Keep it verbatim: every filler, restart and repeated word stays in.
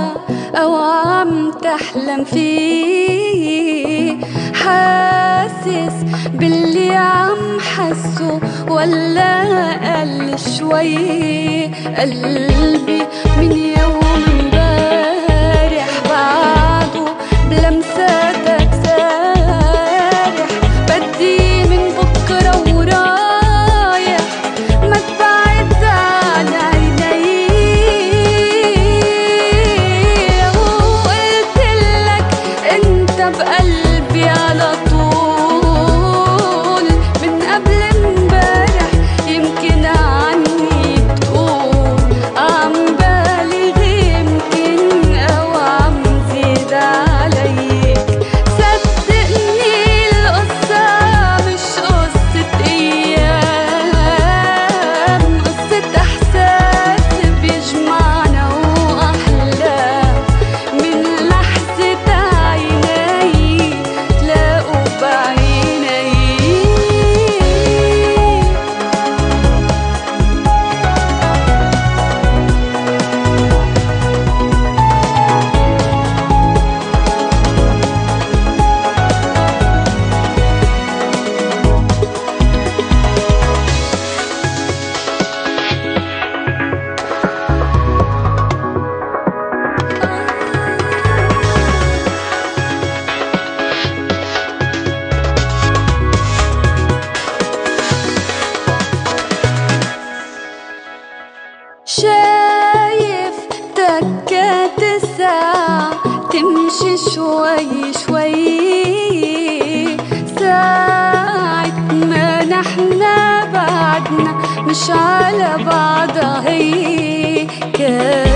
أو عم تحلم فيه؟ حاسس باللي عم حسه ولا أقل شوي؟ قلبي من يوم امبارح بعده بلمساتك سارح، بدي من بكرة ورايح ما تبعد عن عيني. وقلتلك انت بقلبي على طول من قبل امبارح، يمكن عني تقول عم بالغ يمكن او عم زيد عليك. صدقني القصة مش قصة ايام، قصة احساس بيجمعنا واحلام من لحظة عيني تلاقوا بعيني. شايف تكات الساعة تمشي شوي شوي، ساعة ما نحنا بعدنا مش على بعضها هي.